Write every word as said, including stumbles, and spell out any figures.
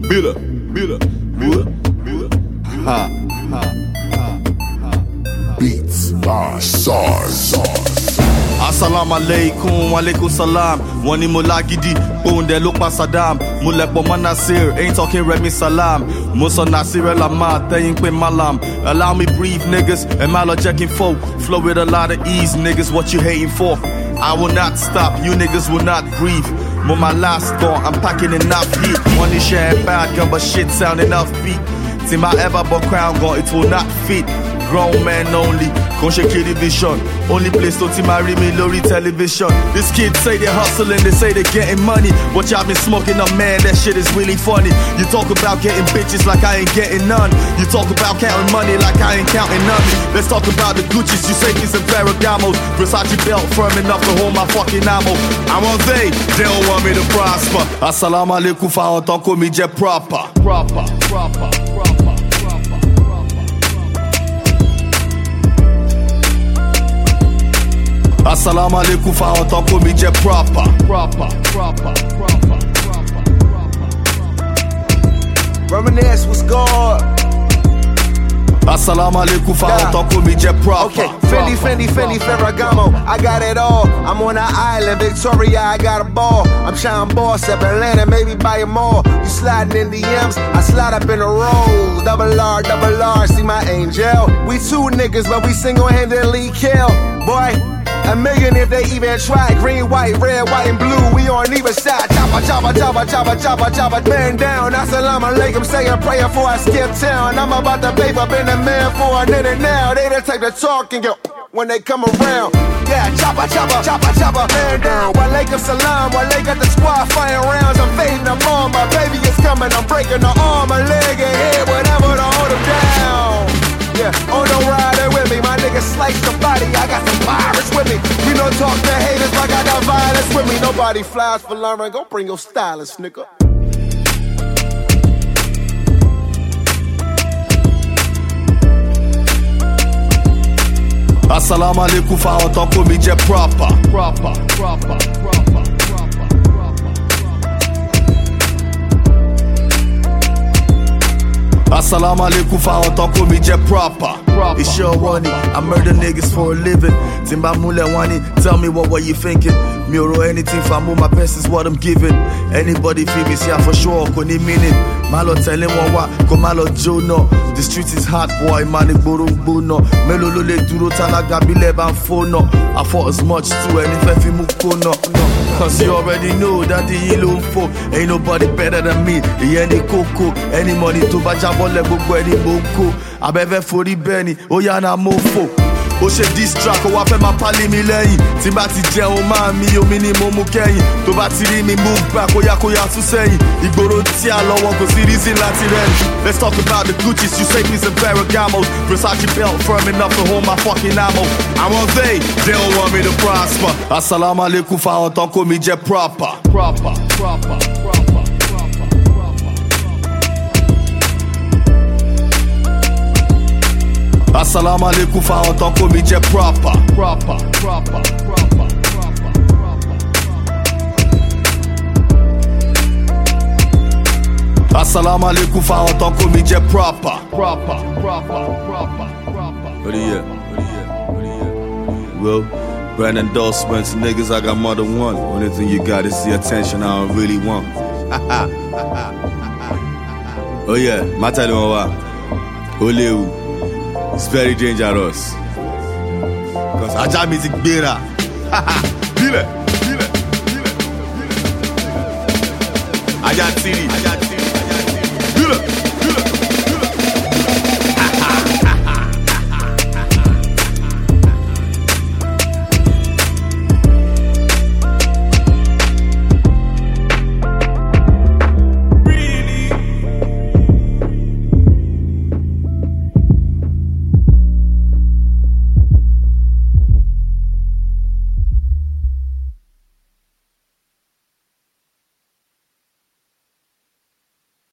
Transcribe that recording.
Miller, Miller, Miller, Miller. Ha, ha, ha, ha. Beats by SARS. Assalamu alaikum, alaikum salam. Wọ́n ní mo lágídí, òun dẹ̀ ló pa Saddam. Mo lẹ̀pọ̀ mọ́ Nasir, ain't talking Remy Salam. Mo sọ Nasir El Ahmad, tẹ́yìn pé Malam. Allow me breathe, niggas, and my lo checking folk. Flow with a lot of ease, niggas, what you hating for? I will not stop, you niggas will not breathe. Mo my last gone, I'm packing enough heat. Money sharing bad gun, but shit sounding upbeat. Till my ever but crown gone, it will not fit. Grown man only, Conscious Kitty Vision. Only place to marry me, Lori television. These kids say they're hustling, they say they're getting money. What y'all been smoking up, man, that shit is really funny. You talk about getting bitches like I ain't getting none. You talk about counting money like I ain't counting none. Let's talk about the Gucci's, you say these and Ferragamos. Versace belt firm enough to hold my fucking ammo. I want they, they don't want me to prosper. Assalamu alaikum, fa'on ton komi je proper. Proper, proper, proper. Assalamu alaikum, fa'on ton komi je proper. Proper, proper, proper, proper, proper. Reminisce, what's good? Assalamu alaikum, fa'on ton komi je proper. Okay, Fendi, Fendi, Fendi, Ferragamo, I got it all. I'm on an island, Victoria, I got a ball. I'm trying boss up Atlanta, maybe buy a mall. You sliding in D Ms, I slide up in the roll. Double R, double R, see my angel. We two niggas, but we single-handedly kill. Boy, a million if they even try. Green, white, red, white, and blue, we on either side. Chopper, chopper, chopper, chopper, chopper, chopper. Man down, assalamu alaikum, say a prayer before I skip town. I'm about to babe up in the man for a minute now. They the type to talk and go when they come around. Yeah, chopper, chopper, chopper, chopper. Man down, walaikum salam, while they got the squad firing rounds. I'm fading them on, my baby is coming. I'm breaking the arm, a leg, and head, whatever to hold them down. Yeah, oh no rider with me, my nigga slice the body, I got some virus with me. We don't talk to haters, I got that violence with me. Nobody flies for Lauren, go bring your stylist, nigga. Assalamu alaikum, fa'on ton komi je proper. Proper, proper, proper. Assalamu alaikum, fa'on ton komi je proper. It's your money, I murder niggas for a living. Timba mule wani, tell me what were you thinking? Me oro anything for more, my best is what I'm giving. Anybody feel me, yeah for sure, koni meaning. Malo telling one what, ko malo jono. The street is hot, boy, mani buru buno. Melo lule duro talaga bileba fono. I fought as much too, and if I feel mukono. Cause you already know that the yellow info. Ain't nobody better than me. The any coco, any money to bajabo level, any boko. I better for the Benny, oh yeah, na mofo. Ó ṣe diss track, ó wá fẹ́ máa pálí mi lẹ́yìn. Tí bá ti jẹun máa mi, omi ni mo mú kẹ́yìn. Tó bá ti rí mi move back, ó yá kó yá tún sẹ́yìn. Ìgboro tí a lọ́wọ́ kò sí reason láti rẹ́yìn. Let's talk about the Gucci's, you say these and Ferragamos. Versace belt firm enough to hold my fucking ammo. I want they, they don't want me to prosper. Assalamu alaikum, fa'on ton komi je proper. Proper, proper, proper. Assalamu alaikum, fa'on ton komi je proper. Proper, proper, proper, proper, proper. Assalamu alaikum, fa'on ton komi je proper. Proper, proper, proper, proper. What do you? What do you? What do you? Well, brand endorsements, niggas, I got more than one. Only thing you got is the attention I don't really want. Oh yeah, my tell you what. Oleu. It's very dangerous. Cause Aja music better. Feel it, feel it, feel it, feel it. Aja Tiri.